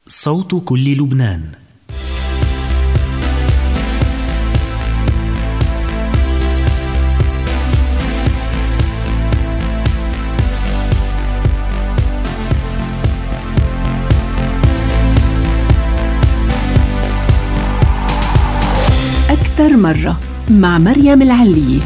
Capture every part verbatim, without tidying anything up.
صوت كل لبنان. أكثر مرة مع مريم العلية.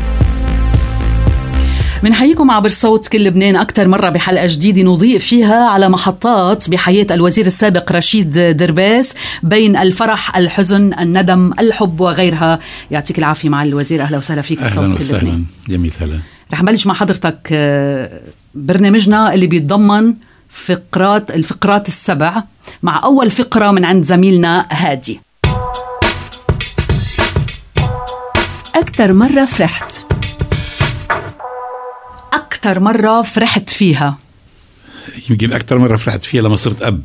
منحييكم عبر صوت كل لبنان أكثر مرة بحلقة جديدة نضيء فيها على محطات بحياة الوزير السابق رشيد درباس بين الفرح، الحزن، الندم، الحب وغيرها. يعطيك العافية مع الوزير، أهلا وسهلا فيك بصوت كل لبنان. أهلا جميل. هلا رح نبلش مع حضرتك برنامجنا اللي بيتضمن فقرات الفقرات السبع، مع أول فقرة من عند زميلنا هادي. أكثر مرة فرحت. أكثر مرة فرحت فيها. يمكن أكثر مرة فرحت فيها لما صرت أب،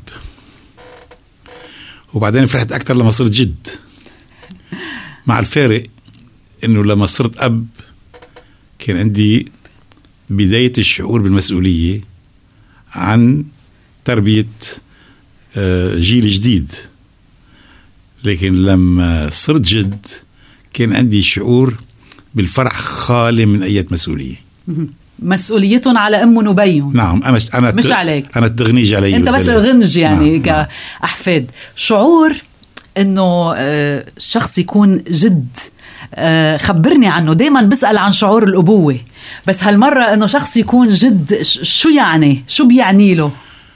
وبعدين فرحت أكثر لما صرت جد، مع الفارق إنه لما صرت أب كان عندي بداية الشعور بالمسؤولية عن تربية جيل جديد، لكن لما صرت جد كان عندي شعور بالفرح خالي من أي مسؤولية. مسؤوليتهم على أم ونبيهم. نعم، أنا أنا مش عليك، أنا التغنيج علي، أنت بس الغنج يعني. نعم. كأحفاد شعور إنه شخص يكون جد. خبرني عنه. دايما بسأل عن شعور الأبوة، بس هالمرة إنه شخص يكون جد شو يعني؟ شو بيعني له؟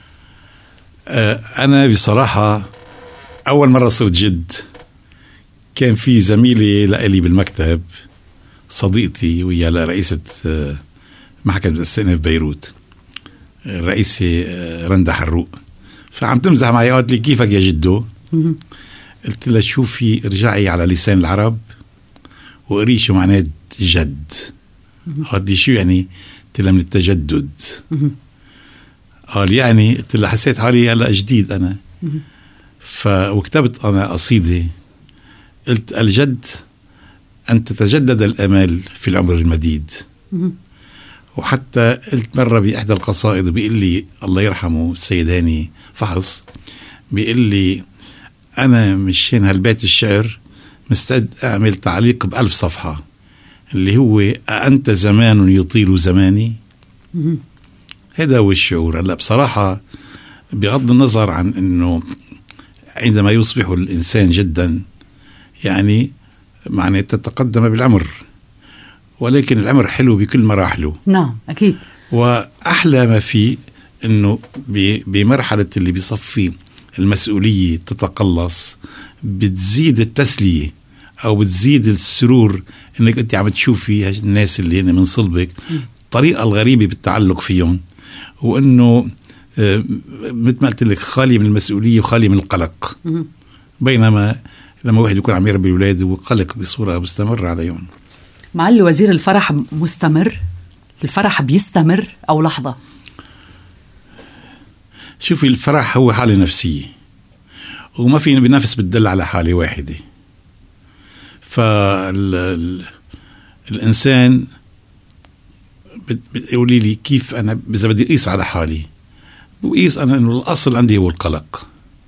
أنا بصراحة أول مرة صرت جد كان في زميلي لإلي بالمكتب، صديقتي ويا رئيسة محكمة الاستئناف بيروت، الرئيسة رندا حروق، فعم تمزح معي، قالت لي كيفك يا جدو؟ قلت لها شوفي ارجعي على لسان العرب وقري شو معناه جد. قالت لي شو يعني؟ قلت لها من التجدد. قال يعني؟ قلت لها حسيت حالي هلا جديد أنا. فوكتبت أنا قصيدة قلت الجد أن تتجدد الأمال في العمر المديد. وحتى قلت مرة بإحدى القصائد بيقول لي الله يرحمه السيد هاني فحص، بيقول لي أنا مشان هالبيت الشعر مستعد أعمل تعليق بألف صفحة اللي هو أنت زمان يطيل زماني. هذا هو الشعور. هلا بصراحة بغض النظر عن أنه عندما يصبح الإنسان جدا يعني معناه تتقدم بالعمر، ولكن العمر حلو بكل مراحله. نعم أكيد. وأحلى ما فيه أنه بمرحلة اللي بيصفي المسؤولية تتقلص، بتزيد التسلية أو بتزيد السرور أنك أنت عم تشوفي الناس اللي هنا من صلبك الطريقة الغريبة بالتعلق فيهم، وأنه مثل ما قلت لك خالي من المسؤولية وخالي من القلق. بينما لما واحد يكون عم يربي أولاده وقلق بصورة مستمرة عليهم. معالي وزير، الفرح مستمر؟ الفرح بيستمر أو لحظة؟ شوفي، الفرح هو حالة نفسية وما فينا بنفس بتدل على حالة واحدة. فالإنسان بتقولي لي كيف أنا إذا بدي أقيس على حالي، بقيس أنا إنه الأصل عندي هو القلق،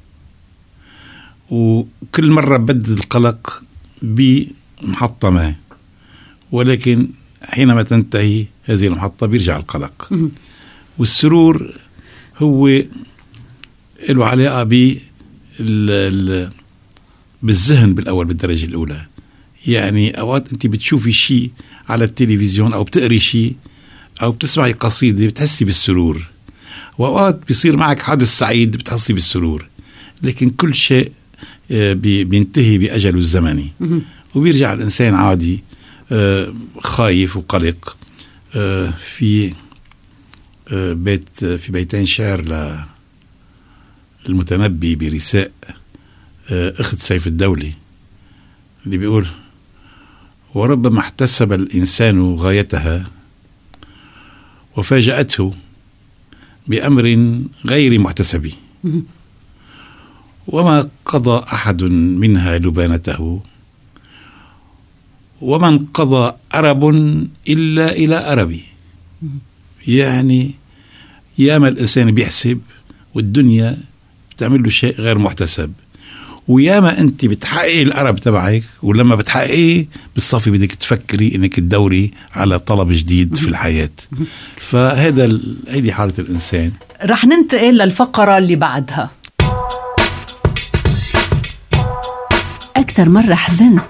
وكل مرة بدد القلق بمحطة ما، ولكن حينما تنتهي هذه المحطة بيرجع القلق. والسرور هو له علاقة بالذهن بالأول، بالدرجة الأولى. يعني أوقات أنت بتشوفي شيء على التلفزيون أو بتقري شيء أو بتسمعي قصيدة بتحسي بالسرور، وأوقات بيصير معك حدث سعيد بتحسي بالسرور، لكن كل شيء بينتهي بأجله الزمني وبيرجع الإنسان عادي خايف وقلق. في بيت في بيتين شعر للمتنبي برثاء أخت سيف الدولي اللي بيقول: وربما احتسب الإنسان غايتها وفاجأته بأمر غير محتسب، وما قضى أحد منها لبانته، ومن قضى أرب إلا إلى أربي. يعني ياما الإنسان بيحسب والدنيا بتعمل له شيء غير محتسب، وياما انت بتحققي القرب تبعك، ولما بتحققيه بالصفي بدك تفكري انك تدوري على طلب جديد في الحياة. فهذا هيدي حالة الإنسان. رح ننتقل للفقرة اللي بعدها. أكثر مرة حزنت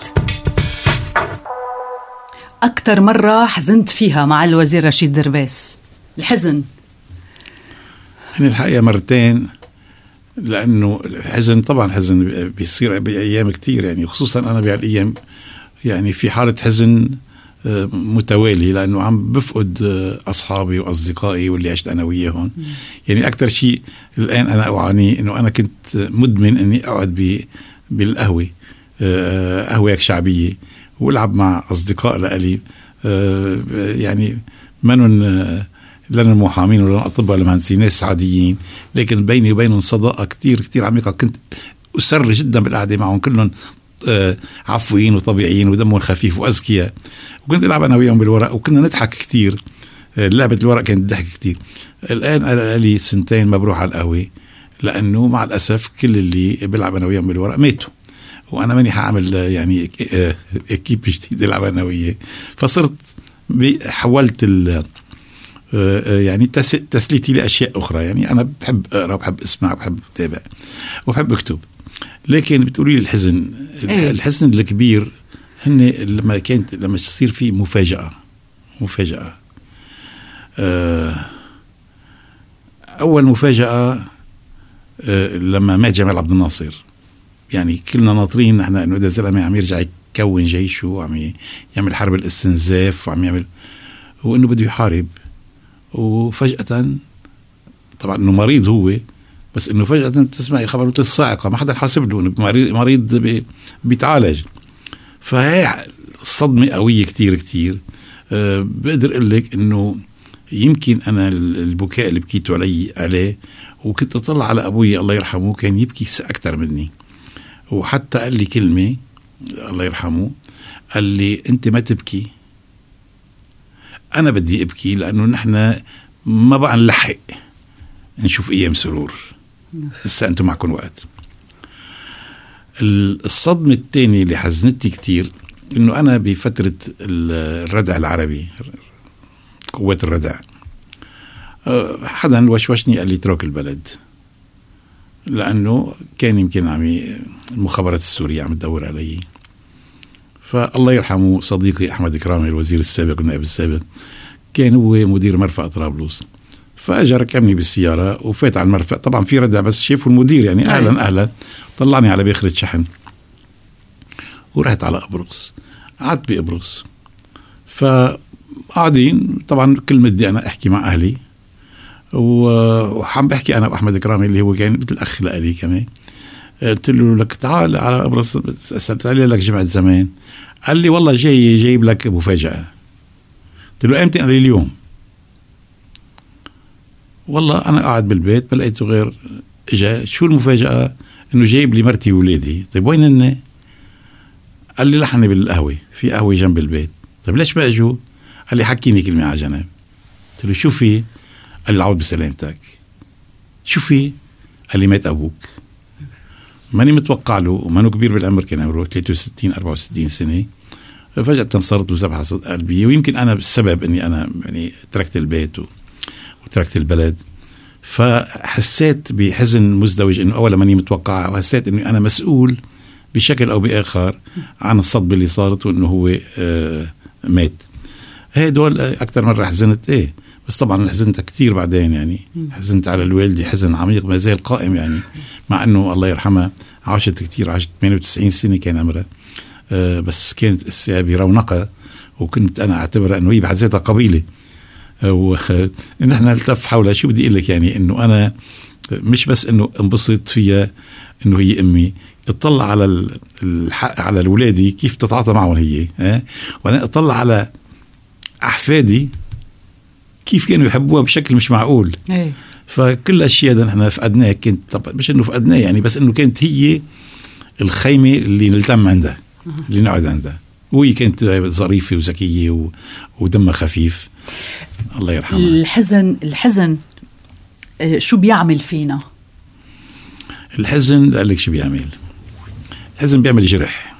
أكثر مرة حزنت فيها مع الوزير رشيد درباس. الحزن يعني الحقيقة مرتين، لأنه الحزن طبعا حزن بيصير بأيام كتير، يعني خصوصا أنا بهالأيام يعني في حالة حزن متوالي، لأنه عم بفقد أصحابي وأصدقائي واللي عشت أنا وياهم. يعني أكتر شيء الآن أنا أعاني إنه أنا كنت مدمن إني أقعد بالقهوة، قهوة شعبية، والعب مع أصدقاء لألي يعني منن لنا محامين ولا أطباء ولا مهندسين، ناس عاديين، لكن بيني وبينهم صداقة كتير كتير عميقة. كنت أسر جدا بالقعدة معهم، كلهم عفويين وطبيعيين ودمهم خفيف وأذكياء، وكنت ألعب أنا وياهم بالورق وكنا نضحك كتير. لعبة الورق كانت ضحك كتير. الآن أنا لي سنتين ما بروح على القهوة، لأنه مع الأسف كل اللي بلعب أنا وياهم بالورق ماتوا، وأنا ماني حاعمل يعني إكيب جديد ألعب أنا وياه. فصرت حولت ال يعني تسليتي لأشياء أخرى. يعني أنا بحب أقرأ، بحب أسمع، بحب أتابع، وبحب أكتب. لكن بتقولي الحزن إيه؟ الحزن الكبير هن لما كانت لما تصير في مفاجأة مفاجأة أول مفاجأة لما مات جمال عبد الناصر. يعني كلنا ناطرين نحن إنه إذا زلمة عم يرجع يكون جيشه وعم يعمل حرب الاستنزاف وعم يعمل، وإنه بده يحارب، وفجأة طبعا إنه مريض هو، بس إنه فجأة بتسمعي خبر مثل الصاعقة، ما حدا حاسب له إنه مريض, مريض بيتعالج. فهي الصدمة قوية كتير كتير. أه بقدر أقول لك إنه يمكن أنا البكاء اللي بكيته علي عليه، وكنت أطلع على أبوي الله يرحمه كان يبكي أكتر مني، وحتى قال لي كلمة الله يرحمه، قال لي أنت ما تبكي، أنا بدي أبكي، لأنه نحن ما بقى نلحق نشوف أيام سرور، لسه أنتم معكم وقت. الصدمة الثانية اللي حزنتي كتير إنه أنا بفترة الردع العربي، قوات الردع، حدا وشوشني قال لي اترك البلد، لأنه كان يمكن عم المخابرات السورية عم تدور علي. فالله يرحمه صديقي أحمد كرامي الوزير السابق والنائب السابق كان هو مدير مرفأ طرابلس، فأجا ركبني بالسيارة وفات على المرفأ. طبعا في ردع بس شايفه المدير يعني أهلا أهلا، طلعني على بيخرة شحن ورحت على قبرص. قعدت بقبرص، فقاعدين طبعا كل مدي أنا أحكي مع أهلي، وحام بحكي أنا وأحمد كرامي اللي هو كان مثل أخ لألي كمان. قلت له لك تعال على قبرص، سألت عليه لك جمعة زمان. قال لي والله جاي جايب لك مفاجأة. قلت له أمتى؟ قال لي اليوم. والله أنا قاعد بالبيت ما لقيته غير إجا. شو المفاجأة؟ إنه جايب لي مرتي وولادي. طيب وين هن؟ قال لي لحني بالقهوة، في قهوة جنب البيت. طيب ليش ما أجوا؟ قال لي حكيني كلمة على جنب. قلت له شو في؟ قال لي العود بسلامتك. شو في؟ قال لي مات أبوك. ماني متوقع له، ومانو كبير بالعمر، كان عمره ثلاثة وستين أربعة وستين سنة. فجأة صارت له ذبحة قلبية، ويمكن أنا بالسبب إني أنا يعني تركت البيت وتركت البلد. فحسيت بحزن مزدوج، إنه أولا ماني متوقع، وحسيت إنه أنا مسؤول بشكل أو بآخر عن الصدمة اللي صارت، وإنه هو آه مات. هاي دول أكتر مرة حزنت. إيه بس طبعا حزنت كتير بعدين، يعني حزنت على الوالدة حزن عميق ما زال قائم، يعني مع أنه الله يرحمها عاشت كتير، عاشت ثمانية وتسعين سنة كان عمرها. أه بس كانت الساعة برونقة، وكنت أنا أعتبر أنه هي بعد ذاتها قبيلة، ونحن نلتف حولها. شو بدي أقول لك، يعني أنه أنا مش بس أنه انبسط فيها أنه هي أمي، اطلع على الحق على الولادي كيف تتعاطى معهم هي، أه؟ وأنا اطلع على أحفادي كيف كانوا يحبوها بشكل مش معقول. أي. فكل الأشياء ده نحن فقدناها. كنت طبعا مش إنه فقدناه يعني، بس إنه كانت هي الخيمة اللي نلتم عندها، اللي نقعد عندها، وهي كانت ظريفة وذكية ودمها خفيف. الله يرحمها. الحزن الحزن شو بيعمل فينا؟ الحزن قال لك شو بيعمل؟ الحزن بيعمل جرح،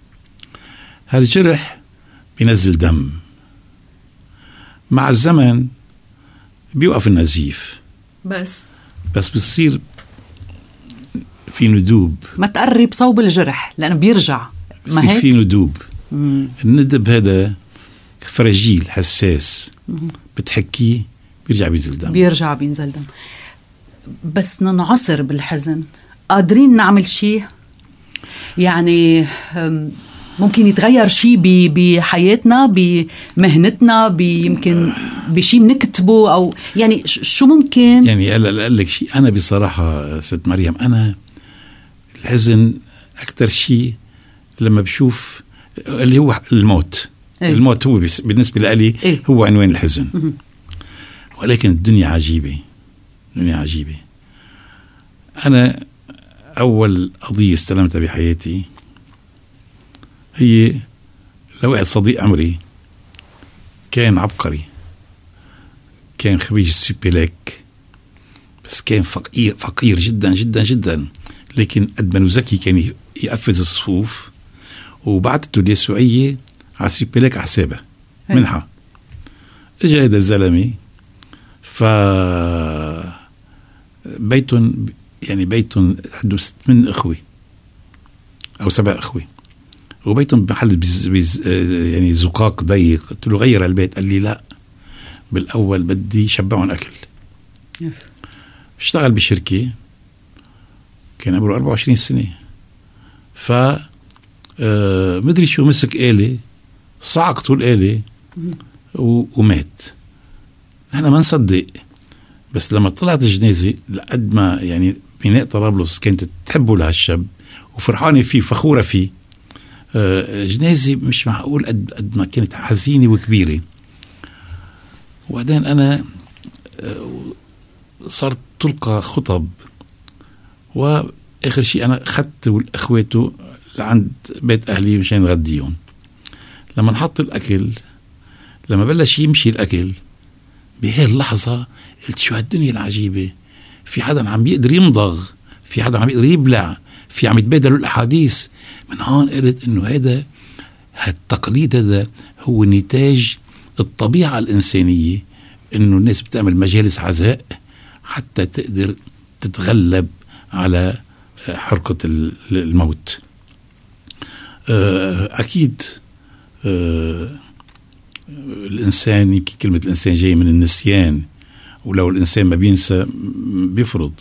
هالجرح بينزل دم، مع الزمن بيوقف النزيف، بس بس بصير في ندوب. ما تقرب صوب الجرح لأنه بيرجع، ما بصير هيك؟ في ندوب. مم. الندب هذا فرجيل حساس، بتحكيه بيرجع بينزل دم. بيرجع بينزل دم. بس ننعصر بالحزن، قادرين نعمل شيء؟ يعني أم، ممكن يتغير شيء ب- بحياتنا، بمهنتنا، يمكن بشيء بنكتبه، أو يعني ش- شو ممكن؟ يعني قال قال لك شيء، أنا بصراحة ست مريم، أنا الحزن أكتر شيء لما بشوف اللي هو الموت. إيه؟ الموت هو بس- بالنسبة لي إيه؟ هو عنوان الحزن. مهم. ولكن الدنيا عجيبة، الدنيا عجيبة. أنا أول قضية استلمتها بحياتي هي لواحد صديق عمري، كان عبقري، كان خريج السيبيلاك، بس كان فقير فقير جدا جدا جدا، لكن قد ما ذكي كان يقفز الصفوف، وبعثته اليسوعية على السيبيلاك على حسابه منحة. اجى هذا الزلمة، ف بيتهم يعني بيتهم عنده ثمان اخوه او سبع اخوه، وبيتهم بمحل بز بز يعني زقاق ضيق. قلت له غير البيت، قال لي لا، بالاول بدي شبعهم اكل. اشتغل بشركه، كان عمره أربعة وعشرين سنه، ف آه مدري شو مسك آلة، صعقته الآلة ومات. نحن ما نصدق، بس لما طلعت الجنازة لقد ما يعني بناء طرابلس كانت تحبه لهالشاب وفرحانة فيه فخورة فيه. آه جنازة مش معقول قد, قد ما كانت حزينة وكبيرة. وبعدين أنا آه صارت تلقى خطب، وآخر شيء أنا أخذت أخواته لعند بيت أهلي مشان نغديهم. لما نحط الأكل، لما بلش يمشي الأكل، بهي اللحظة قلت شو هالدنيا العجيبة، في حدا عم يقدر يمضغ، في حدا عم يقدر يبلع، في عم يتبادلوا الأحاديث. من هون قلت إنه هذا هالتقليد هذا هو نتاج الطبيعة الإنسانية، إنه الناس بتعمل مجالس عزاء حتى تقدر تتغلب على حرقة الموت. أكيد الإنسان، يمكن كلمة الإنسان جاي من النسيان، ولو الإنسان ما بينسى بيفرض،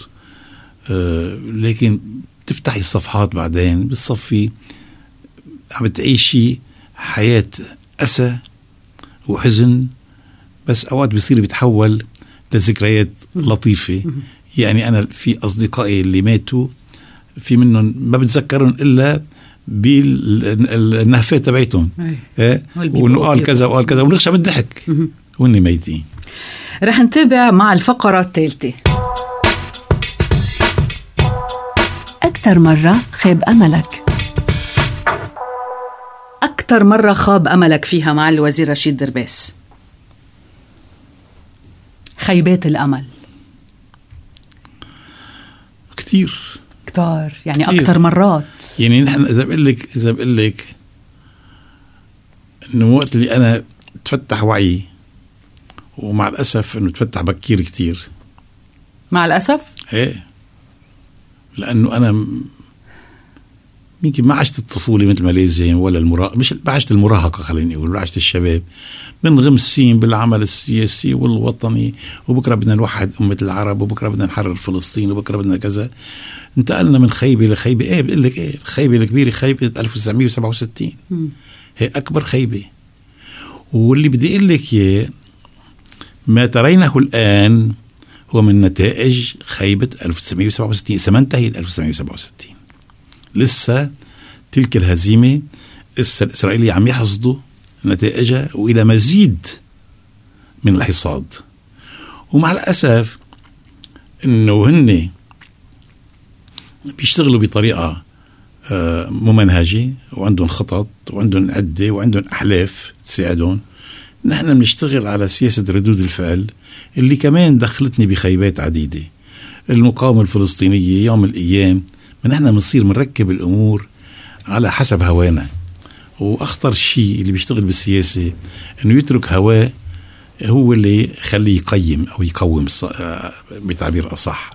لكن تفتحي الصفحات بعدين بالصفي عم تعيشي حياة أسى وحزن، بس أوقات بيصير بيتحول لذكريات لطيفة. يعني أنا في أصدقائي اللي ماتوا، في منهم ما بتذكرهم إلا بالنهفات تبعتهم، إيه؟ وإنه قال كذا وقال كذا ونخشى بالضحك وإني ميتين. رح نتابع مع الفقرة الثالثة. أكثر مرة خاب أملك. أكثر مرة خاب أملك فيها مع الوزير رشيد درباس. خيبات الأمل كتير كتار، يعني كتير. أكثر مرات. يعني نحن إذا بقول لك إذا بقول لك إنه وقت اللي أنا تفتح وعي، ومع الأسف إنه تفتح بكير كتير. مع الأسف إيه، لأنه أنا يمكن ما عشت الطفولة مثل ما لازم، ولا المراهقة، مش ما عشت المراهقة، خليني أقول عشت الشباب، بنغمسين بالعمل السياسي والوطني، وبكرة بدنا نوحد أمة العرب، وبكرة بدنا نحرر فلسطين، وبكرة بدنا كذا. انتقلنا من خيبة لخيبة. ايه بقول لك ايه، الخيبة الكبيرة خيبة ألف وتسعمية وسبعة وستين، هي أكبر خيبة. واللي بدي أقول لك اياه، ما ترينه الآن هو من نتائج خيبة ألف وتسعمية وسبعة وستين. إذا ما انتهت ألف وتسعمية وسبعة وستين، لسه تلك الهزيمة لسه الإسرائيلي عم يحصدوا نتائجها، وإلى مزيد من الحصاد. ومع الأسف إنه هن بيشتغلوا بطريقة ممنهجة، وعندهم خطط، وعندهم عدة، وعندهم أحلاف تساعدهم. نحن بنشتغل على سياسة ردود الفعل اللي كمان دخلتني بخيبات عديدة. المقاومة الفلسطينية يوم من الأيام من احنا بنصير بنركب الأمور على حسب هوانا. وأخطر شيء اللي بيشتغل بالسياسة إنه يترك هواه هو اللي خليه يقيم أو يقوم بتعبير أصح.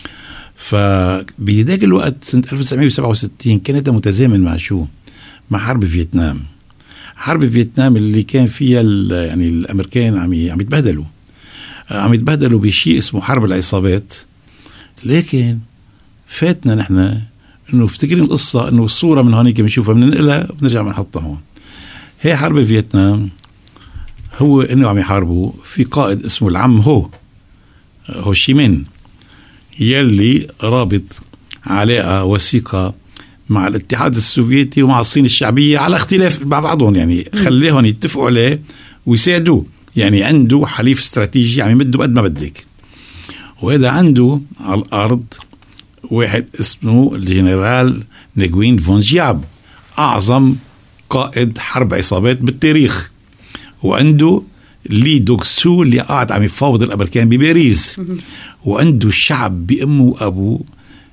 فبذاك الوقت سنة ألف وتسعمائة وسبعة وستين كانت متزامن مع شو؟ مع حرب فيتنام. حرب فيتنام اللي كان فيها يعني الأمريكان عم عم يتبهدلوا عم يتبهدلوا بشيء اسمه حرب العصابات. لكن فاتنا نحن إنه افتكرين القصة إنه الصورة من هونيك بنشوفها بننقلها وبنرجع بنحطها هون. هي حرب فيتنام هو إنه عم يحاربوا في قائد اسمه العم هو هو شيمين يلي رابط علاقة وثيقة مع الاتحاد السوفيتي ومع الصين الشعبية على اختلاف مع بعضهم، يعني خليهم يتفقوا عليه ويساعدوه، يعني عنده حليف استراتيجي عم يمده قد ما بدك. وهذا عنده على الأرض واحد اسمه الجنرال نيغوين فون جياب، أعظم قائد حرب عصابات بالتاريخ. وعنده لي دوغسو اللي قاعد عم يفاوض الأمريكان بباريس. وعنده الشعب بأمه وأبوه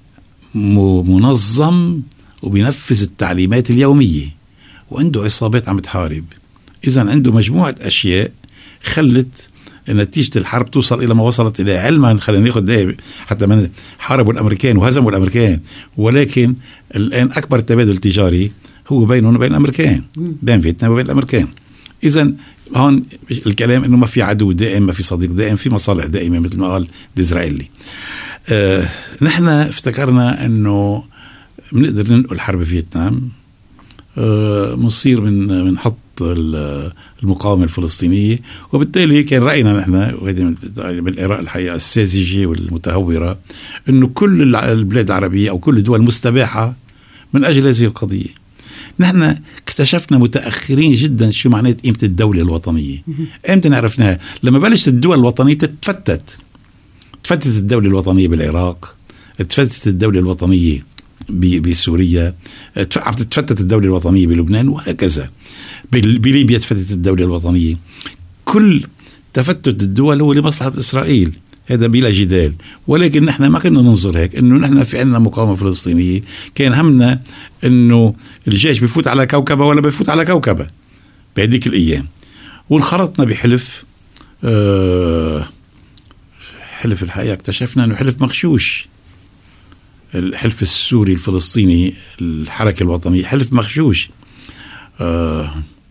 منظم وبينفذ التعليمات اليومية، وعنده عصابات عم تحارب. إذن عنده مجموعة أشياء خلت نتيجة الحرب توصل إلى ما وصلت إلى. علما خلينا ناخد ده حتى من حاربوا الأمريكان وهزموا الأمريكان، ولكن الآن أكبر تبادل تجاري هو بينهم وبين الأمريكان، بين فيتنام وبين الأمريكان. إذن هون الكلام إنه ما في عدو دائم، ما في صديق دائم، في مصالح دائمة مثل ما قال ديزرائيلي. آه نحن افتكرنا إنه بنقدر ننقل حرب فيتنام، آه مصير من بنحط المقاومة الفلسطينية. وبالتالي كان رأينا نحن وهذه من الآراء الحقيقة الساذجة والمتهورة إنه كل البلاد العربية أو كل الدول مستباحة من أجل هذه القضية. نحن اكتشفنا متأخرين جدا شو معنات قيمة الدولة الوطنية. امتى عرفناها؟ لما بلشت الدول الوطنية تتفتت. تفتت الدولة الوطنية بالعراق، تفتت الدولة الوطنية بسوريا، عم تتفتت الدولة الوطنية بلبنان، وهكذا. بليبيا تفتت الدولة الوطنية. كل تفتت الدول هو لمصلحة إسرائيل، هذا بلا جدال. ولكن نحن ما كنا ننظر هيك، إنه نحن في عنا مقاومة فلسطينية. كان همنا إنه الجيش بيفوت على كوكبة ولا بيفوت على كوكبة بهديك الأيام. وانخرطنا بحلف، أه حلف الحقيقة اكتشفنا إنه حلف مغشوش. الحلف السوري الفلسطيني الحركة الوطنية حلف مغشوش. آه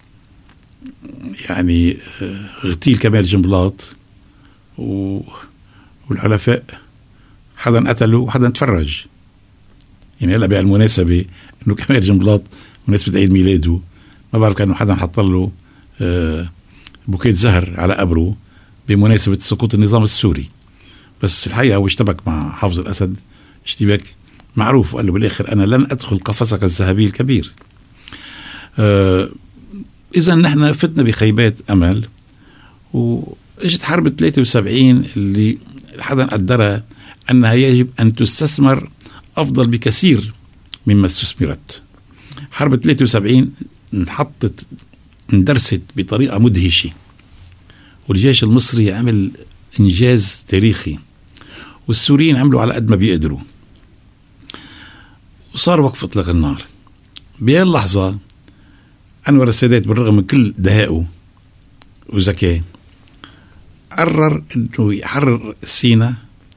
يعني آه اغتيل كمال جنبلاط والحلفاء، حدا قتله وحدا تفرج. يعني هلا بهالمناسبة انه كمال جنبلاط مناسبة عيد ميلاده ما بعرف كانوا حدا حط له آه بوكيت زهر على قبره بمناسبة سقوط النظام السوري. بس الحقيقة هو اشتبك مع حافظ الأسد اشتباك معروف، وقال له بالآخر أنا لن أدخل قفصك الذهبي الكبير. آه إذا نحن فتنا بخيبات أمل. وإجت حرب ثلاثة وسبعين اللي حدا قدرها أنها يجب أن تستثمر أفضل بكثير مما استثمرت. حرب ثلاثة وسبعين انحطت اندرست بطريقة مدهشة، والجيش المصري عمل إنجاز تاريخي، والسوريين عملوا على قد ما بيقدروا، وصار وقف إطلاق النار. بهاللحظة أنور السادات بالرغم من كل دهائه وذكائه قرر أنه يحرر سيناء،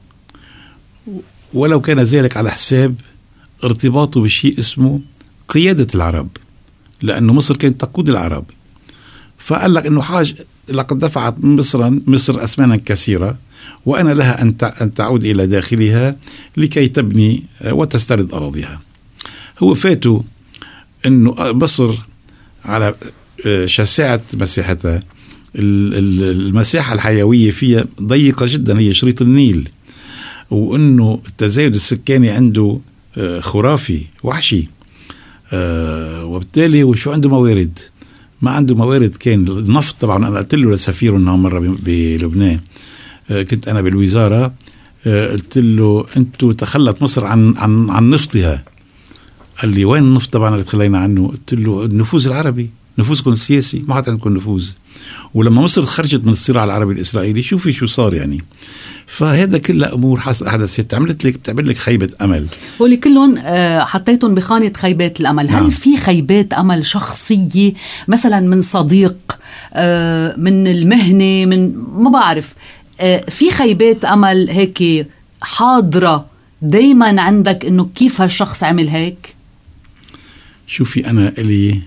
ولو كان ذلك على حساب ارتباطه بشيء اسمه قيادة العرب، لأنه مصر كانت تقود العرب. فقال لك أنه حاج لقد دفعت مصر مصر أثمانا كثيرة، وأنا لها أن تعود إلى داخلها لكي تبني وتسترد أراضيها. هو فاته أنه مصر على شاسعة مساحتها، المساحة الحيوية فيها ضيقة جدا، هي شريط النيل، وأنه التزايد السكاني عنده خرافي وحشي. وبالتالي وشو عنده موارد؟ ما عنده موارد. كان النفط طبعا. أنا قلت له لسفيره إنه مرة بلبنان، كنت أنا بالوزارة، قلت له أنتوا تخلت مصر عن عن عن نفطها. قال لي وين النفط؟ طبعا اللي تخلينا عنه. قلت له النفوذ العربي، نفوذكم السياسي ما حتى عندكم نفوذ. ولما مصر خرجت من الصراع العربي الإسرائيلي شوفي شو صار يعني. فهذا كلها أمور حدثت عملت لك بتعمل لك خيبة أمل. ولي كلهم حطيتهم بخانة خيبات الأمل. هل نعم. في خيبات أمل شخصية مثلا من صديق، من المهنة، من ما بعرف، في خيبات أمل هيك حاضرة دايما عندك إنه كيف هالشخص عمل هيك؟ شوفي أنا إلي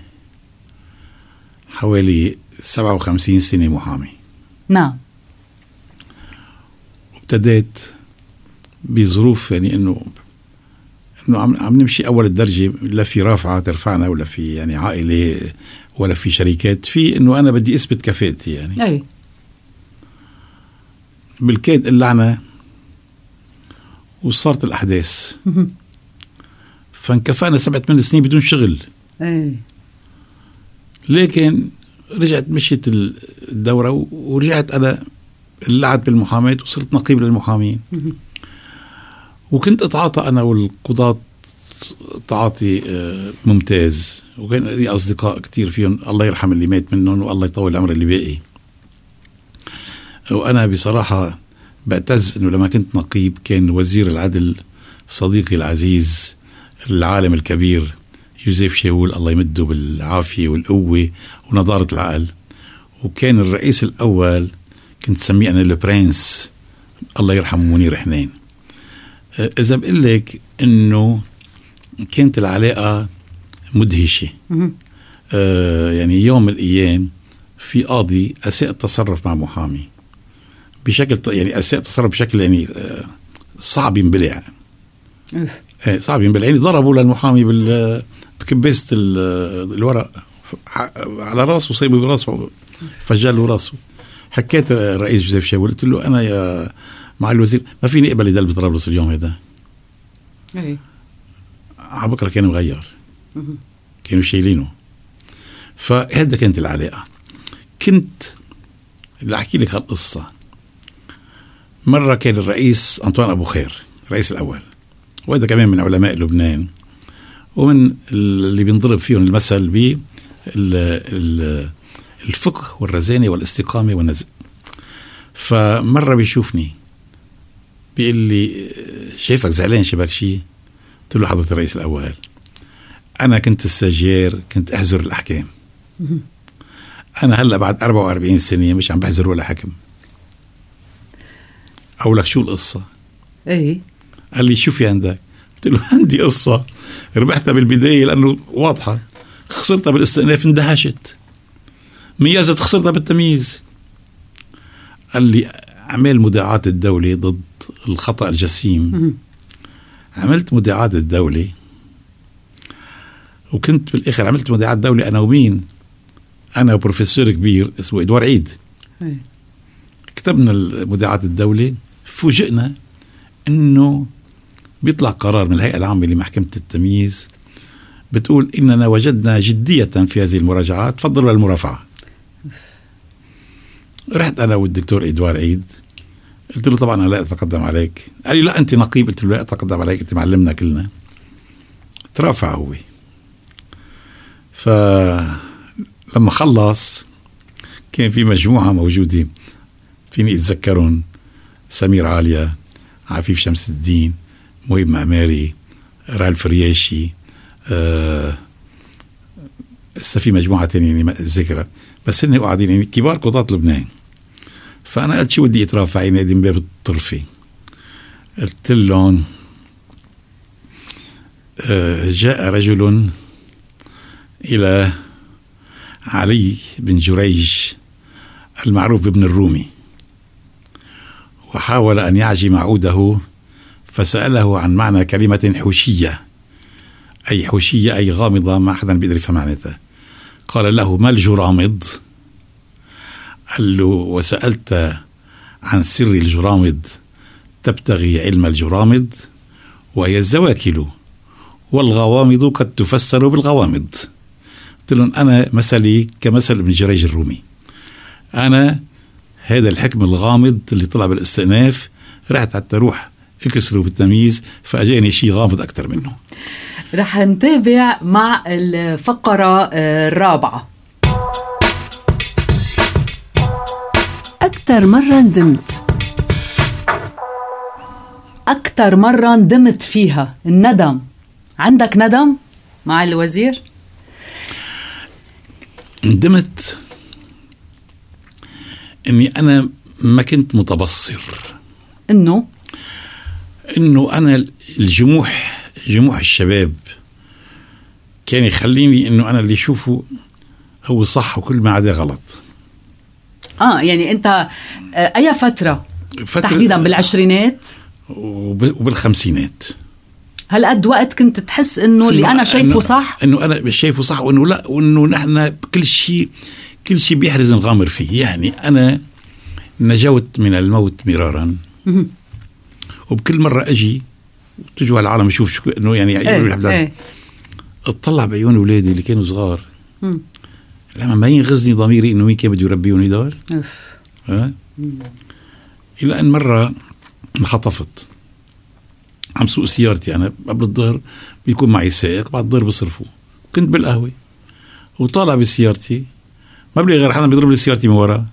حوالي سبعة وخمسين سنة محامي. نعم. وابتديت بظروف يعني إنه إنه عم عم نمشي أول الدرجة، لا في رافعة ترفعنا ولا في يعني عائلة ولا في شركات، في إنه أنا بدي أثبت كفاءتي يعني. أي. بالكاد اللعنة وصارت الأحداث فانكفأنا سبعة ثمان سنين بدون شغل. أي. لكن رجعت مشيت الدورة ورجعت أنا لعت بالمحاماة وصرت نقيب للمحامين. وكنت أتعاطى أنا والقضاة تعاطي ممتاز، وكان لي أصدقاء كتير فيهم الله يرحم اللي مات منهم والله يطول العمر اللي باقي. وأنا بصراحة بعتز أنه لما كنت نقيب كان وزير العدل صديقي العزيز العالم الكبير يوزيف شاول الله يمده بالعافية والقوة ونضارة العقل، وكان الرئيس الأول كنت سميه أنا البرنس الله يرحمه منير حنين. إذا بقول لك إنه كانت العلاقة مدهشة. آه يعني يوم من الأيام في قاضي أساء التصرف مع محامي بشكل يعني أساء التصرف بشكل يعني آه صعب ينبلع. آه صعب ينبلع يعني ضربوا للمحامي بال بكبست الورق على راسه وصيبه براسه فجال له راسه. حكيت الرئيس جوزيف شاول قلت له أنا يا مع الوزير ما فيني أقبل يدل بطرابلس اليوم هذا. ايه على بكره كان مغير كانوا شايلينه. فهذا كانت العلاقة. كنت اللي أحكي لك هالقصة مرة كان الرئيس أنطوان أبو خير الرئيس الأول، وهذا كمان من علماء لبنان ومن اللي بينضرب فيهم المثل ب الفقه والرزانة والاستقامة والنزق. فمرة بيشوفني بيقول لي شايفك زعلان شبك شيء؟ قلت له حضرة الرئيس الأول أنا كنت السجير كنت أحزر الأحكام، أنا هلأ بعد أربعة وأربعين سنة مش عم بحزر ولا حكم. أقول لك شو القصة؟ إيه قال لي شوفي عندك. قلت له عندي قصة ربحتها بالبداية لأنه واضحة، خسرتها بالاستئناف اندهشت، ميزت خسرتها بالتمييز. قال لي أعمال مداعاة الدولة ضد الخطأ الجسيم. عملت مداعاة الدولة وكنت بالآخر عملت مداعاة الدولة أنا ومين؟ أنا وبروفيسور كبير اسمه إدوار عيد. كتبنا مداعاة الدولة، فوجئنا إنه بيطلع قرار من الهيئة العامة لمحكمة التمييز بتقول إننا وجدنا جدية في هذه المراجعات تفضلوا للمرافعة. رحت أنا والدكتور إدوار عيد قلت له طبعا أنا لا أتقدم عليك. قال لي لا أنت نقيب. قلت له لا أتقدم عليك أنت معلمنا كلنا. ترافع هو. فلما خلص كان في مجموعة موجودة فيني أتذكرون سمير عالية، عفيف شمس الدين، مهيب معماري، رالف رياشي، أه في مجموعة تانية يعني ما أتذكرها بس هن قاعدين يعني كبار قضاة لبنان. فأنا قلت شو بدي أترافع ينادي من باب الطرفة. قلت لهم أه جاء رجل إلى علي بن جريج المعروف بابن الرومي وحاول أن يعجم عوده فسأله عن معنى كلمة حوشية، أي حوشية أي غامضة ما أحدا بيقدر يفهم معناتها. قال له ما الجرامض؟ قال له وسألت عن سر الجرامض تبتغي علم الجرامض وهي الزواكل والغوامض قد تفسر بالغوامض. قلت لهم أنا مثلي كمثل ابن جريج الرومي، أنا هذا الحكم الغامض اللي طلع بالاستئناف رحت حتى روح اكسره بالتمييز فأجاني شيء غامض أكتر منه. رح نتابع مع الفقرة الرابعة. أكتر مرة ندمت. أكتر مرة ندمت فيها. الندم، عندك ندم مع الوزير؟ ندمت اني انا ما كنت متبصر انه انه انا الجموح جموح الشباب كان يخليني انه انا اللي اشوفه هو صح وكل ما عدا غلط. اه يعني انت آه اي فترة, فترة تحديدا بالعشرينات وبالخمسينات؟ هالقد وقت كنت تحس انه اللي انا شايفه إنه صح، انه انا شايفه صح، وانه لا، وانه نحن كل شيء كل شيء بيحرز نغامر فيه. يعني انا نجوت من الموت مرارا، وبكل مرة اجي تجوا العالم يشوف شو انه يعني ايه ايه. اطلع بعيون اولادي اللي كانوا صغار مم. لما ما ينغزني ضميري انه مين كان بده يربيوني دار. ها الى ان مرة انخطفت عم سوق سيارتي انا قبل الظهر، بيكون معي سائق، بعد الظهر بصرفه، كنت بالقهوة وطالع بسيارتي ما بلي غير حدا بيضرب لي سيارتي من ورا.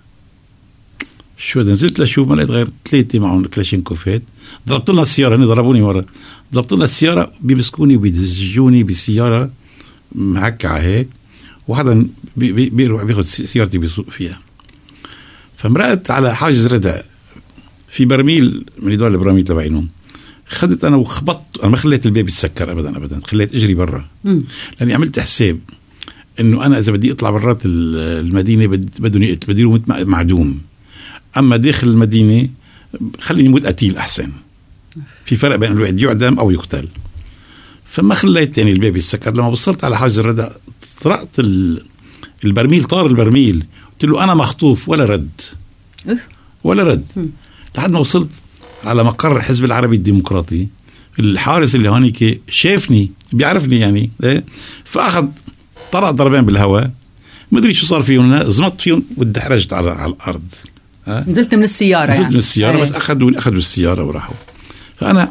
شو ده؟ نزلت لشوف ما لقيت غير ثلاثة معهم كلاشينكوفات. ضربت لنا السيارة، هني ضربوني ورا، ضربت لنا السيارة، بيمسكوني وبيدزجوني بسيارة معكعة هيك، وحدا بي بي بيروح بياخد سيارتي بيسوق فيها. فمرقت على حاجز ردع في برميل من هدول البراميل تبعينهم، خدت انا وخبطت. انا ما خليت الباب يتسكر ابدا ابدا، خليت اجري برا، لاني عملت حساب انه انا اذا بدي اطلع برات المدينه بدوني بدي موت معدوم، اما داخل المدينه خليني موت قتيل احسن. في فرق بين الواحد يعدم او يقتل. فما خليت يعني الباب يتسكر. لما وصلت على حاجز الردع طرقت البرميل، طار البرميل، قلت له انا مخطوف، ولا رد ولا رد لحد ما وصلت على مقر الحزب العربي الديمقراطي. الحارس اللي هونيك شافني بيعرفني يعني ايه، فاخذ طرق ضربين بالهواء، ما ادري شو صار فيهم، زمطت فيهم ودحرجت على على الارض. ها نزلت من السياره نزلت يعني. من السياره أيه. بس اخذوا اخذوا السياره وراحوا. فانا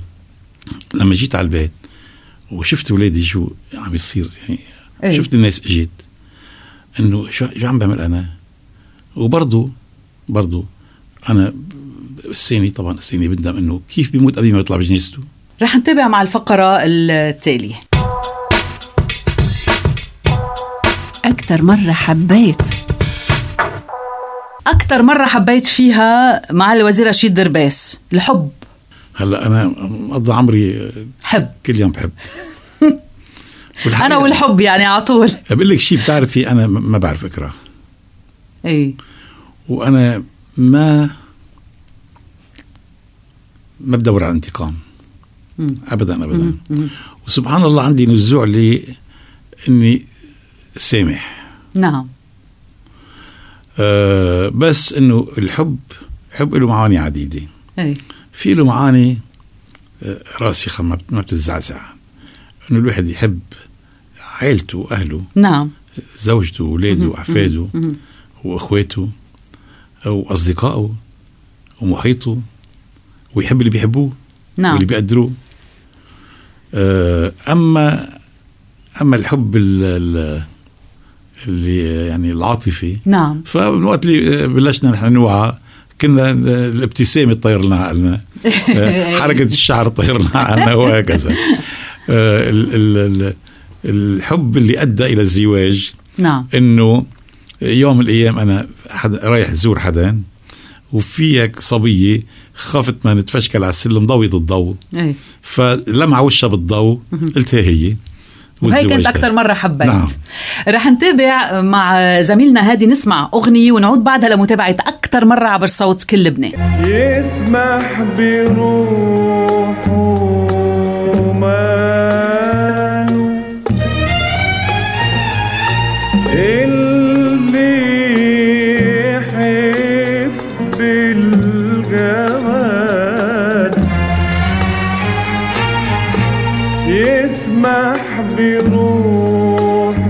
لما جيت على البيت وشفت اولادي شو عم يصير يعني أيه. شفت الناس اجت انه شو شو عم بعمل انا، وبرضه برضه انا السيني طبعا السيني بدهم انه كيف بيموت قبل ما يطلع بجنازته. رح نتابع مع الفقره التاليه. أكتر مرة حبيت. أكتر مرة حبيت فيها مع الوزير رشيد درباس. الحب. هلا أنا مقضى عمري حب، كل يوم بحب. أنا والحب يعني على طول. بقول لك شيء، بتعرفي أنا ما بعرف أكره. إيه. وأنا ما ما بدور على انتقام أبدا أبدا. مم. مم. وسبحان الله عندي نزوع لي إني سامح. نعم. أه بس انه الحب حب له معاني عديده. أي. في له معاني أه راسخه ما بتتزعزع، انه الواحد يحب عائلته واهله. نعم. زوجته واولاده واحفاده واخواته واصدقائه ومحيطه، ويحب اللي بيحبوه. نعم. واللي بيقدروه. أه اما اما الحب ال اللي يعني العاطفي. نعم. فمن وقت اللي بلشنا نحن نوعى كنا الابتسامة تطير لنا عقلنا، حركة الشعر تطير لنا عقلنا، وهكذا. الحب اللي أدى إلى الزواج. نعم. إنه يوم من الأيام أنا حدا رايح زور حدا، وفيك صبية خافت ما نتفشكل على السلم ضويت الضوء، فلمع وشها بالضوء قلت هي هي، وهي كانت أكتر مرة حبيت. نعم. رح نتابع مع زميلنا هادي، نسمع أغنية ونعود بعدها لمتابعة أكتر مرة عبر صوت كل لبنان. يسمح بروحه ماله اللي يحب الجمال، يسمح بروحه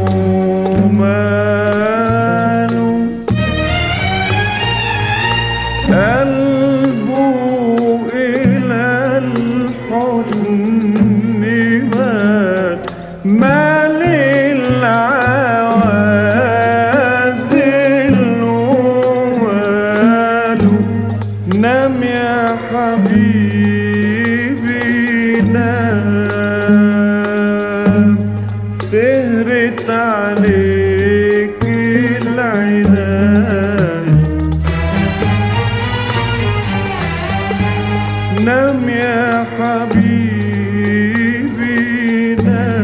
ماله قلبه إلى الحزن مال، مال العوازل ومال سهرت عليك العناية نام يا حبيبي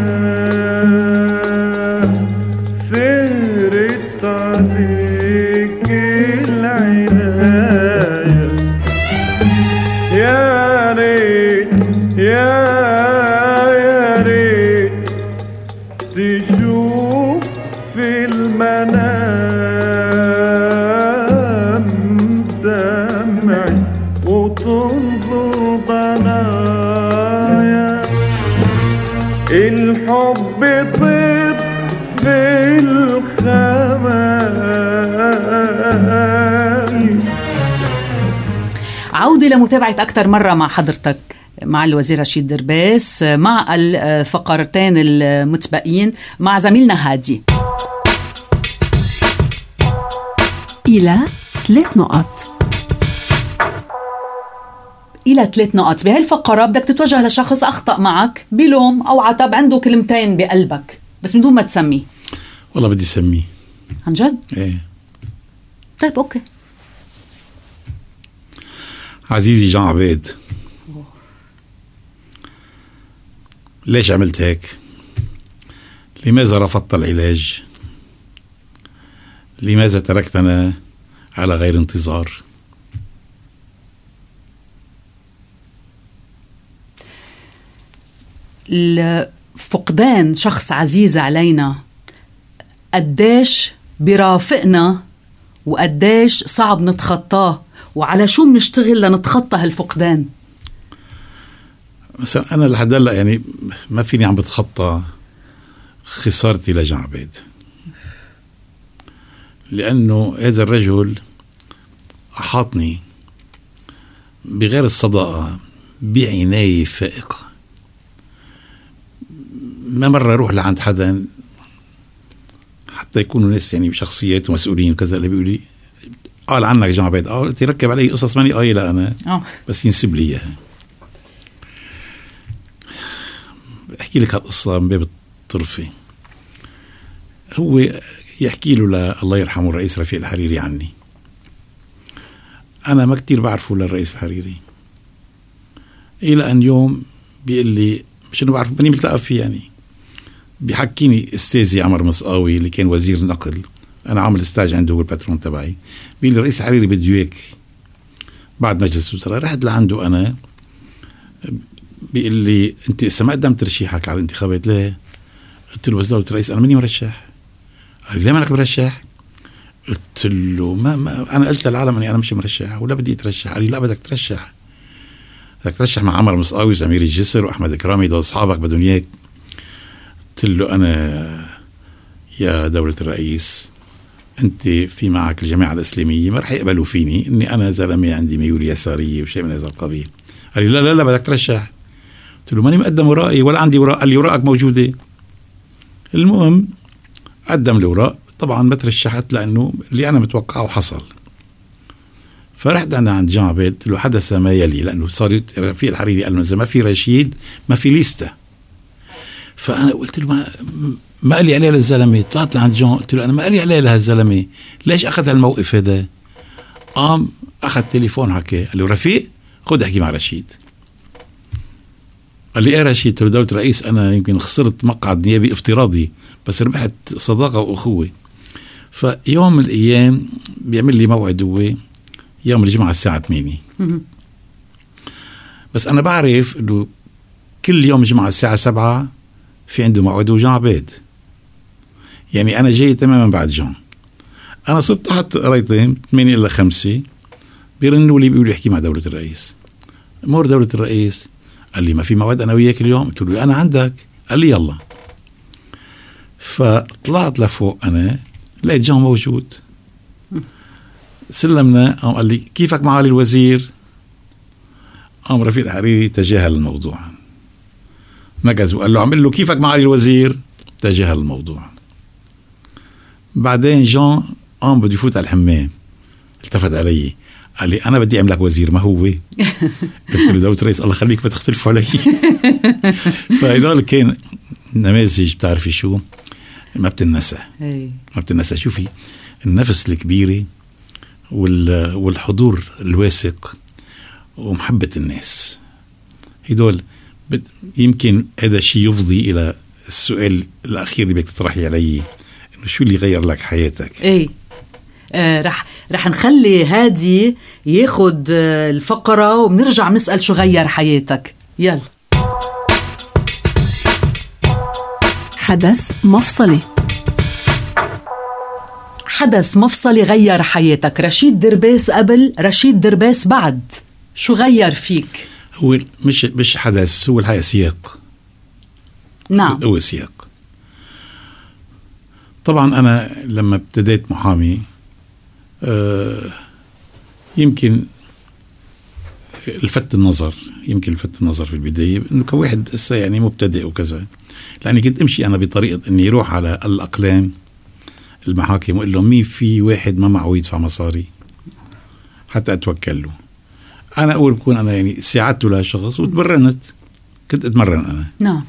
نام سهرت عليك العناية يا ريت يا يا ريت تشوف في المنام دمعي وتنظر ضنايا الحب طيب في الخمايل. عودة لمتابعة أكثر مرة مع حضرتك مع الوزير رشيد درباس مع الفقرتين المتبقين مع زميلنا هادي. إلى ثلاث نقط. إلى ثلاث نقط. بهالفقرة بدك تتوجه لشخص أخطأ معك بلوم أو عتب، عنده كلمتين بقلبك بس من دون ما تسميه. والله بدي سميه. عن جد؟ ايه. طيب أوكي. عزيزي جان عبيد، ليش عملت هيك؟ لماذا رفضت العلاج؟ لماذا تركتنا على غير انتظار؟ فقدان شخص عزيز علينا قديش برافقنا وقديش صعب نتخطاه، وعلى شو بنشتغل لنتخطى هالفقدان؟ مثلا أنا لحد هلا يعني ما فيني عم بتخطى خسارتي لجان عبيد، لأنه هذا الرجل أحاطني بغير الصداقة بعناية فائقة. ما مرة أروح لعند حدا حتى يكونوا ناس يعني بشخصيات ومسؤولين وكذا اللي بيقولي قال عنك جان عبيد، اه قلت يركب علي قصص ماني قايلة أنا أوه. بس ينسب لي إياها. أحكي لك هالقصة من باب الطرفة. هو يحكي له الله يرحمه الرئيس رفيق الحريري عني. أنا ما كتير بعرفه للرئيس الحريري، إلى أن يوم بيقول لي مش إنه بعرف، بني ملتقى فيه يعني، بيحكيني أستاذي عمر مصقاوي اللي كان وزير نقل، أنا عامل استاج عنده هو الباترون تبعي، بيقول لي الرئيس الحريري بده إياك بعد مجلس الوزراء. رحت لعنده أنا، بيقول لي أنت إذا ما قدمت ترشيحك على الانتخابات ليه؟ قلت له بس دولة الرئيس أنا مني مرشح. قال لي ليه مانك مرشح؟ قلت له ما, ما أنا قلت للعالم أني أنا مش مرشح ولا بدي أترشح. قال لي لا بدك ترشح، بدك ترشح مع عمر مصقاوي وسمير الجسر وأحمد إكرامي، دول أصحابك بدهم إياك. قلت له أنا يا دولة الرئيس أنت في معك الجماعة الإسلامية ما رح يقبلوا فيني أني أنا زلمة عندي ميول يسارية وشيء من هذا القبيل. قال لي لا لا لا بدك ترشح. قلت له ماني مقدم ورائي ولا عندي وراء. قال لي وراءك موجودة. المهم قدم لي وراء، طبعا ما ترشحت لأنه اللي أنا متوقعه حصل. فرحت أنا عند جان عبيد، قلت له حدث ما يلي، لأنه صارت رفيق الحريري قال له إذا ما في رشيد ما في ليستة. فأنا قلت له ما ما قال لي عليه للزلمة. طلعت لعند جان قلت له أنا ما قال لي عليه لهالزلمة، ليش أخذ هالموقف هذا؟ قام أخذ تليفون حكي، قال له رفيق خد احكي مع رشيد. قال لي ايه رشيد؟ قلت له دولة الرئيس أنا يمكن خسرت مقعد نيابي افتراضي بس ربحت صداقة وأخوة. فيوم من الأيام بيعمل لي موعد هو يوم الجمعة الساعة ثمانية، بس أنا بعرف إنه كل يوم الجمعة الساعة سبعة في عنده موعد وجان عبيد، يعني أنا جاي تماما بعد جان. أنا صرت تحت قريتين ثمانية إلى خمسة بيرنوا لي بيقولوا يحكي مع دولة الرئيس. مور دولة الرئيس قال لي ما في موعد أنا وياك اليوم؟ قلت له أنا عندك. قال لي يلا. فطلعت لفوق أنا لقيت جان موجود، سلمنا. قام قال لي كيفك معالي الوزير؟ قام رفيق الحريري تجاهل الموضوع، نقز وقال له عمل له كيفك معالي الوزير؟ تجاهل الموضوع. بعدين جان قام بده يفوت على الحمام، التفت علي قال لي أنا بدي أعملك وزير ما هو. قلت له دولة الرئيس الله خليك ما تختلفوا علي. فإذا كان نماذج بتعرفي شو ما بتنسى ايه ما بتنسى. شوفي النفس الكبيرة والحضور الواثق ومحبة الناس، هدول يمكن هذا الشيء يفضي إلى السؤال الأخير اللي بدك تطرحي عليه، إنه شو اللي غير لك حياتك. ايه آه رح رح نخلي هادي ياخد آه الفقرة وبنرجع نسأل شو غير حياتك. يلا. حدث مفصلي. حدث مفصلي غير حياتك. رشيد درباس قبل، رشيد درباس بعد، شو غير فيك؟ هو مش مش حدث، هو الحقيقة سياق. نعم هو سياق. طبعا أنا لما ابتديت محامي آه يمكن الفت النظر يمكن الفت النظر في البداية إنه كواحد لسه يعني مبتدئ وكذا، لأني كنت أمشي أنا بطريقة إني يروح على الأقلام المحاكم وقال لهم مين في واحد ما معه يدفع مصاري حتى أتوكل له. أنا أول بكون أنا يعني ساعدت له شخص وتبرنت، كنت أتمرن أنا. نعم.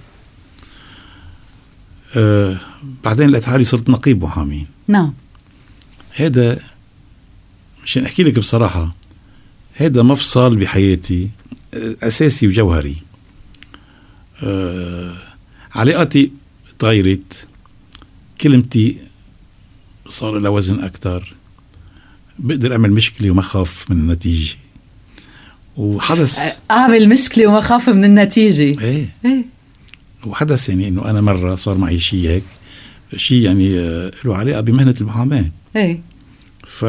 آه بعدين لقيت حالي صرت نقيب محامين. نعم. هذا مشان أحكي لك بصراحة، هذا مفصل بحياتي أساسي وجوهري. آه علاقاتي تغيرت، كلمتي صار لها وزن أكتر، بقدر أعمل مشكلة وما خاف من النتيجة، وحدث أعمل مشكلة وما خاف من النتيجة. إيه إيه. وحدث يعني إنه أنا مرة صار معي شيء هيك، شيء يعني له علاقة بمهنة المحاماة. إيه. ف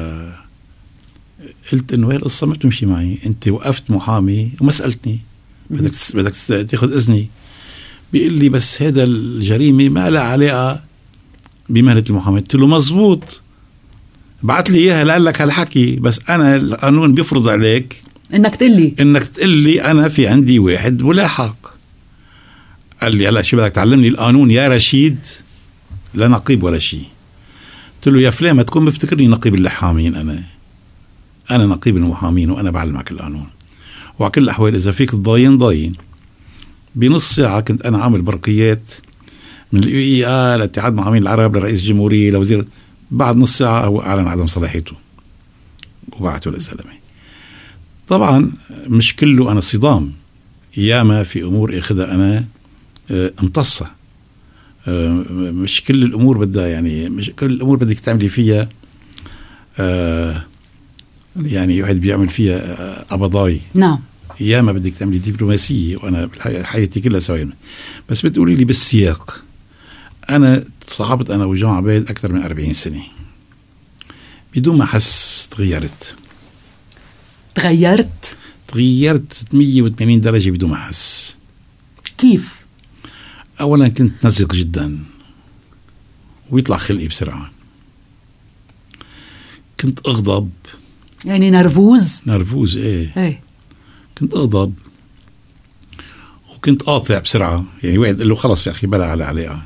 قلت إنه هاي القصة ما بتمشي معي، أنت وقفت محامي وما سألتني، بدك بدك تاخذ إذني. بيقول لي بس هذا الجريمة ما لها علاقة بمهنة المحاماة. قلت له مزبوط، بعت لي إياها لقال لك هالحكي، بس أنا القانون بيفرض عليك إنك تقلي إنك تقلي أنا في عندي واحد ملاحق. قال لي هلا شو بدك تعلمني القانون يا رشيد؟ لا نقيب ولا شيء. قلت له يا فلان ما تكون مفتكرني نقيب اللحامين، أنا أنا نقيب المحامين وأنا بعلمك القانون. وعلى كل الأحوال إذا فيك تضاين ضاين. بنص ساعة كنت أنا عامل برقيات من اليو إي آ لاتحاد محامين العرب لرئيس الجمهورية لوزير. بعد نص ساعة هو أعلن عدم صلاحيته وبعته للزلمة. طبعا مش كله أنا صدام، ياما في أمور أخذها أنا امتصة. مش كل الأمور بدها يعني مش كل الأمور بدك تعملي فيها يعني واحد بيعمل فيها قبضاي. نعم. ياما بدك تعملي دبلوماسية، وأنا حياتي كلها سوينا. بس بتقولي لي بالسياق، أنا صاحبت أنا وجماعة عبيد أكثر من أربعين سنة بدون ما أحس. تغيرت تغيرت تغيرت مية وثمانين درجة بدون ما أحس. كيف؟ أولا كنت نزق جدا ويطلع خلقي بسرعة. كنت أغضب، يعني نرفوز نرفوز إيه. ايه. كنت أغضب وكنت قاطع بسرعة، يعني واحد قال له خلص يا أخي بلا على علاقة.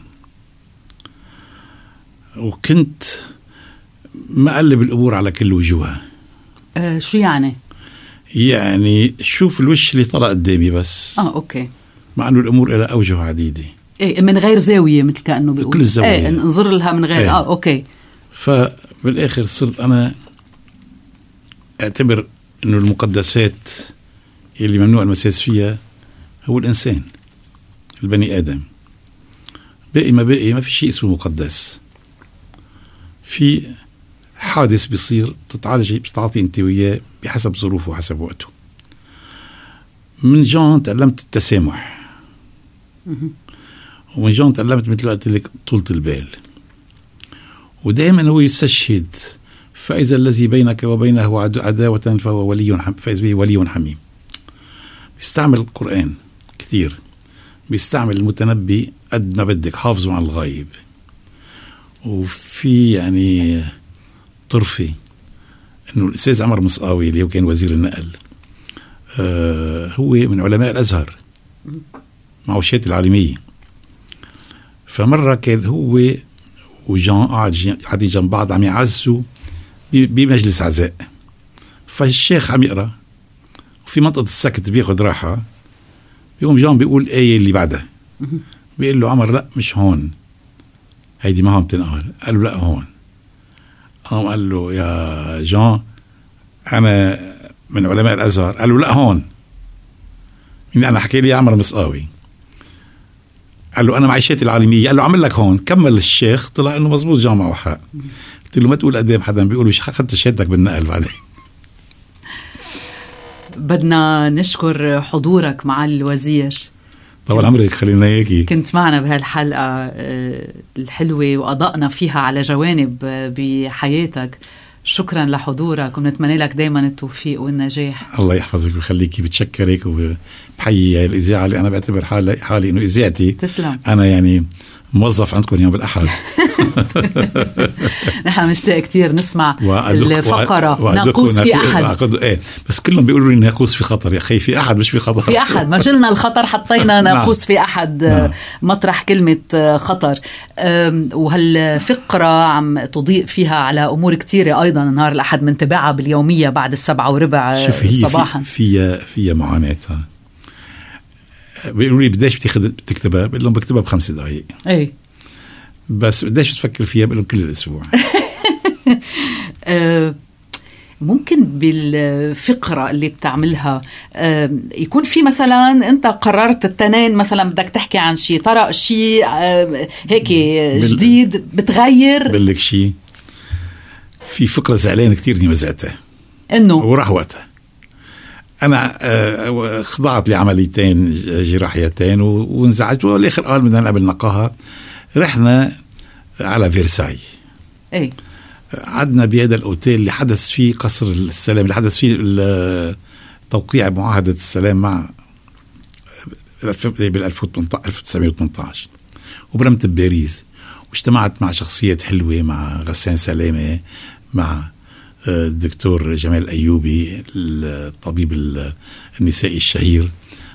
وكنت مقلب الأمور على كل وجوهها. آه شو يعني؟ يعني شوف الوش اللي طلع قدامي بس. اه اوكي. مع انه الامور لها اوجه عديده. ايه من غير زاويه مثل كانه بيقول. كل الزوايا. ايه ننظر لها من غير. ايه. اه اوكي. فبالاخر صرت انا اعتبر انه المقدسات اللي ممنوع المساس فيها هو الانسان البني ادم. باقي ما باقي ما في شيء اسمه مقدس. في حادث بيصير تتعالج بتعطي انت وياه بحسب ظروفه وحسب وقته. من جون تعلمت التسامح، ومن جون تعلمت مثل قلت لك طولة البال. ودائما هو يستشهد، فإذا الذي بينك وبينه عداوة فهو ولي حميم، فإذا به ولي حميم. بيستعمل القرآن كثير، بيستعمل المتنبي قد ما بدك، حافظوا عن الغايب. وفي يعني طرفي انه الاستاذ عمر مصقاوي اللي هو كان وزير النقل، آه هو من علماء الازهر مع وشات العالميه. فمره كان هو وجان قاعد قاعدين جنب بعض عم يعزوا بمجلس عزاء، فالشيخ عم يقرا وفي منطقه السكت بياخذ راحه، بيقوم جان بيقول ايه اللي بعدها، بيقول له عمر لا مش هون، هيدي ما هون بتنقال. قال له لا هون. قام قال له يا جان أنا من علماء الأزهر. قال له لا هون. من أنا حكي لي عمر مصقاوي. قال له أنا معي شهادتي العالمية. قال له عمل لك هون. كمل الشيخ طلع إنه مزبوط جان معه حق. قلت له ما تقول قدام حدا بيقولوا مش أخذت شهادتك بالنقل بعدين. بدنا نشكر حضورك مع الوزير. طبعا عمرك خلينا اياكي كنت معنا بهالحلقة الحلوة وقضأنا فيها على جوانب بحياتك. شكرا لحضورك ونتمنى لك دايما التوفيق والنجاح. الله يحفظك ويخليكي. بتشكرك وبحيي الإذاعة اللي أنا بعتبر حالي, حالي إنه إذاعتي. تسلم. أنا يعني موظف عندكم يوم الأحد. نحن مشتاق كتير نسمع الفقرة ناقوس في أحد. ايه بس كلهم بيقولوا لي ناقوس في خطر. يا أخي في أحد مش في خطر. في أحد ما شلنا الخطر حطينا ناقوس في أحد. نعم. مطرح كلمة خطر. وهالفقرة عم تضيء فيها على أمور كتيرة أيضا. نهار الأحد منتبعها باليومية بعد السبعة وربع صباحا. فيها فيها معاناتها. بيقولوا لي بديش بتكتبها؟ بقول لهم بكتبها بخمس دقائق. اي بس بديش تفكر فيها؟ بقول لهم كل الاسبوع. ممكن بالفقرة اللي بتعملها يكون في مثلا انت قررت التنين مثلا بدك تحكي عن شيء طرق شيء هيك جديد بتغير. بقول لك شيء في فقرة زعلان كتير اني وزعتها انه وراح وقتها. أنا خضعت لعمليتين جراحيتين وانزعجت والآخر قال بدنا نقبل نقاها. رحنا على فيرساي. ايه عدنا بهذا الأوتيل اللي حدث فيه قصر السلام اللي حدث فيه توقيع معاهدة السلام مع بال ألف وتسعمائة وثمانية عشر. وبرمت بباريس واجتمعت مع شخصيات حلوة، مع غسان سلامة، مع الدكتور جمال أيوبي الطبيب النسائي الشهير.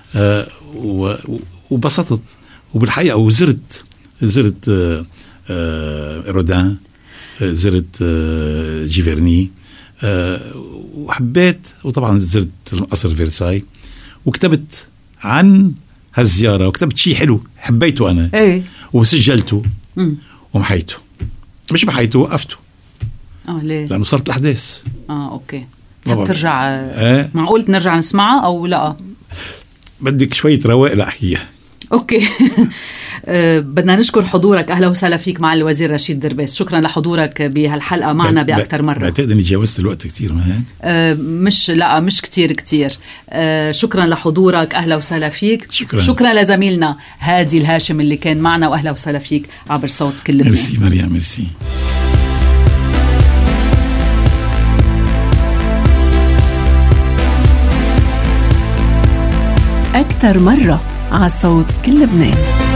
وبسطت وبالحقيقة وزرت زرت رودان، زرت جيفرني وحبيت. وطبعا زرت قصر فيرساي وكتبت عن هالزيارة وكتبت شيء حلو حبيته أنا. ايه وسجلته ومحيته. مش محيته وقفته. اه ليه؟ لأنه صارت الأحداث. اه اوكي. بتحب ترجع؟ اه معقول نرجع نسمعها او لا؟ بدك شوية رواق لأحكيها. اوكي. أه بدنا نشكر حضورك. اهلا وسهلا فيك مع الوزير رشيد دربيس. شكرا لحضورك بهالحلقه معنا باكثر مره. بعتقد اني جاوزت الوقت كتير ما هيك؟ أه مش لا مش كتير كتير. أه شكرا لحضورك. اهلا وسهلا فيك. شكرا. شكرا لزميلنا هادي الهاشم اللي كان معنا. واهلا وسهلا فيك عبر صوت كل لبنان. ميرسي مريم. ميرسي. أكثر مرة على صوت كل لبنان.